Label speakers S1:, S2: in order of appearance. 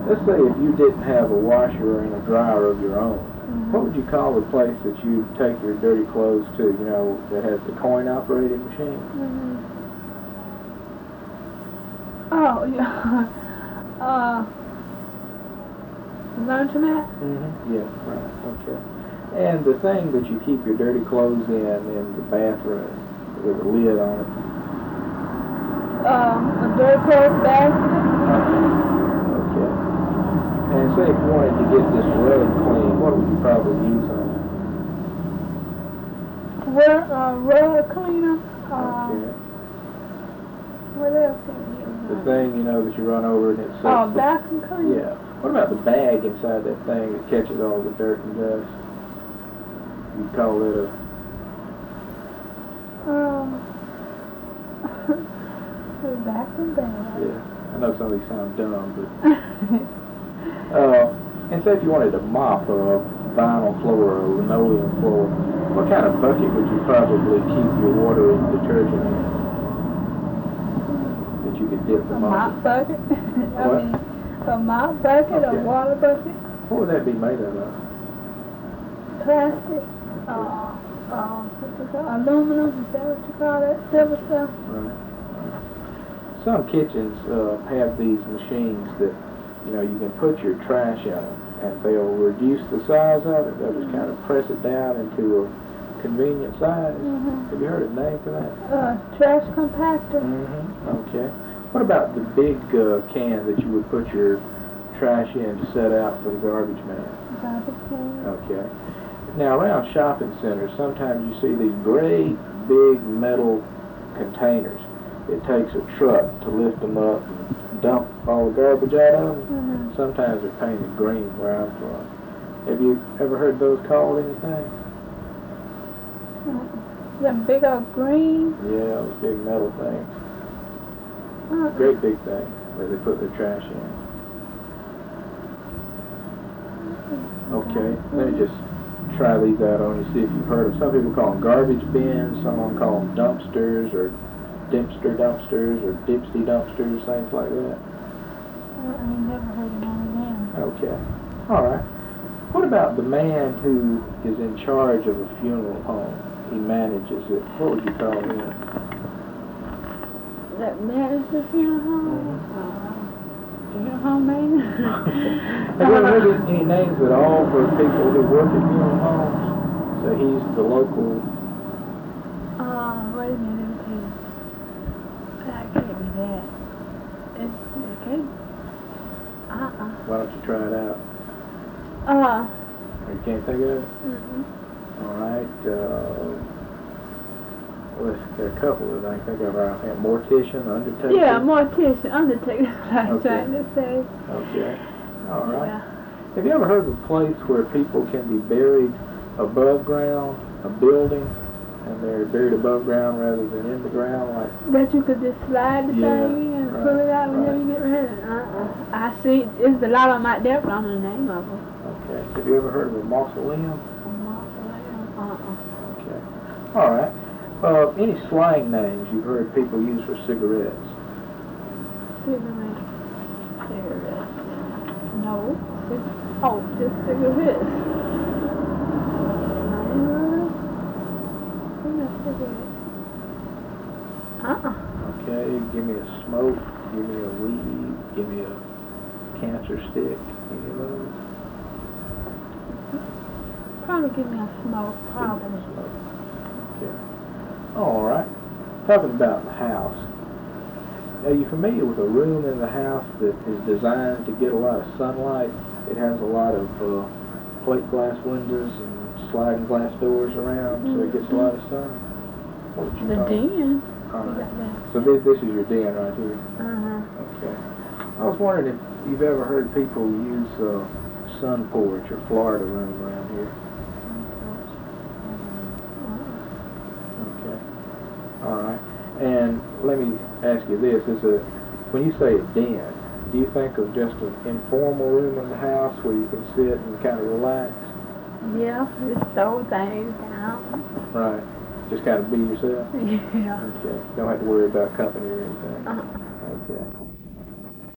S1: let's say if you didn't have a washer and a dryer of your own, what would you call the place that you take your dirty clothes to, you know, that has the coin-operated machine?
S2: Oh, yeah. Laundromat?
S1: Yeah, right, okay. And the thing that you keep your dirty clothes in the bathroom with a lid on it?
S2: A dirty clothes basket?
S1: Okay. And say if you wanted to get this rug clean, what would you probably use on it?
S2: Rug cleaner?
S1: Okay.
S2: What else can you use?
S1: The thing, you know, that you run over and it sets
S2: vacuum cleaner?
S1: Yeah. What about the bag inside that thing that catches all the dirt and dust? You call it a...
S2: a vacuum bag.
S1: Yeah. I know some of these sound dumb, but... and say if you wanted to mop a vinyl floor or a linoleum floor, what kind of bucket would you probably keep your water and detergent in? That you could dip the
S2: A
S1: mop?
S2: mop bucket?
S1: What?
S2: A mop bucket,
S1: Okay.
S2: a water bucket?
S1: What would that be made out of?
S2: Plastic? What's it called? Aluminum? Is that what you call that? Silver stuff?
S1: Right. Some kitchens have these machines that, you know, you can put your trash in them, and they'll reduce the size of it. They'll just kind of press it down into a convenient size. Have you heard a name for that?
S2: Trash compactor.
S1: Okay. What about the big can that you would put your trash in to set out for the garbage man?
S2: Garbage can.
S1: Okay. Now, around shopping centers, sometimes you see these great big metal containers. It takes a truck to lift them up and dump all the garbage out of them. Sometimes they're painted green where I'm from. Have you ever heard those called anything?
S2: Them big old green?
S1: Yeah, those big metal things. Great big thing where they put their trash in. Okay, let me just try these out on you, see if you've heard of them. Some people call them garbage bins, some of them call them dumpsters, or Dempster dumpsters, or Dipsy dumpsters, things like that.
S2: I ain't never heard of none of them.
S1: Okay, alright. What about the man who is in charge of a funeral home? He manages it. What would you call him?
S2: That manages the funeral home? Funeral home man?
S1: Have you ever heard any names at all for people who work at funeral homes? So he's the local...
S2: Wait a minute. That can't be that. It can't.
S1: Why don't you try it out? You can't think of it? Alright, well, there are a couple that I can think of around here. Mortician, undertaker?
S2: Yeah, mortician, undertaker, that's what I was trying to say.
S1: Okay, alright.
S2: Yeah.
S1: Have you ever heard of a place where people can be buried above ground, a building, and they're buried above ground rather than in the ground? Like
S2: that you could just slide the thing and pull it out whenever you get ready? I see, there's a lot of them out there, but I don't know the name of them.
S1: Okay, have you ever heard of a mausoleum?
S2: A mausoleum?
S1: Okay, alright. Any slang names you've heard people use for cigarettes?
S2: Cigarettes. No. Just cigarettes.
S1: Okay, give me a smoke, give me a weed, give me a cancer stick, any of those?
S2: Probably give me a smoke, probably.
S1: Okay. Alright. Talking about the house. Are you familiar with a room in the house that is designed to get a lot of sunlight? It has a lot of plate glass windows and sliding glass doors around, so it gets a lot of sun. What would you call it?
S2: The den.
S1: Alright. So this is your den right here? Okay. I was wondering if you've ever heard people use sun porch or Florida room around here. Okay. Alright. And let me ask you this, when you say a den, do you think of just an informal room in the house where you can sit and kind of relax?
S2: Yeah, just throw things down.
S1: Right. Just kind of be yourself?
S2: Yeah.
S1: Okay. Don't have to worry about company or anything? Okay.